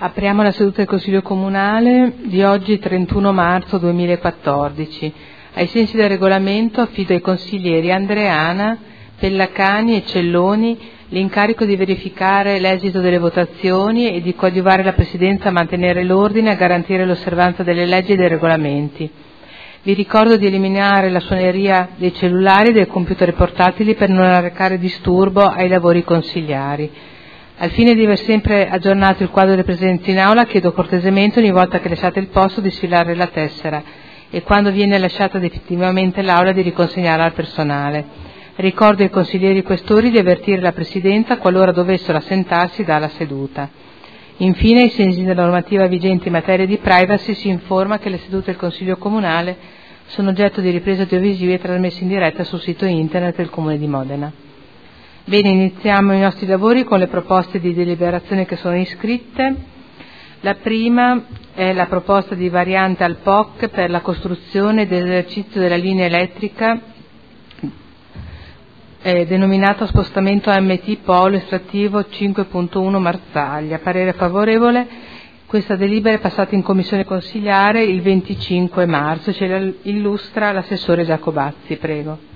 Apriamo la seduta del Consiglio Comunale di oggi 31 marzo 2014. Ai sensi del regolamento affido ai consiglieri Andreana, Pellacani e Celloni l'incarico di verificare l'esito delle votazioni e di coadiuvare la Presidenza a mantenere l'ordine e a garantire l'osservanza delle leggi e dei regolamenti. Vi ricordo di eliminare la suoneria dei cellulari e dei computer portatili per non arrecare disturbo ai lavori consigliari. Al fine di aver sempre aggiornato il quadro delle presenze in aula, chiedo cortesemente ogni volta che lasciate il posto di sfilare la tessera e quando viene lasciata definitivamente l'aula di riconsegnarla al personale. Ricordo ai consiglieri questori di avvertire la Presidenza qualora dovessero assentarsi dalla seduta. Infine, ai sensi della normativa vigente in materia di privacy, si informa che le sedute del Consiglio Comunale sono oggetto di riprese audiovisive e trasmesse in diretta sul sito internet del Comune di Modena. Bene, iniziamo i nostri lavori con le proposte di deliberazione che sono iscritte. La prima è la proposta di variante al POC per la costruzione dell'esercizio della linea elettrica denominato spostamento AMT Polo estrattivo 5.1 Marsaglia. Parere favorevole. Questa delibera è passata in commissione consigliare il 25 marzo. Ce la illustra l'assessore Giacobazzi, prego.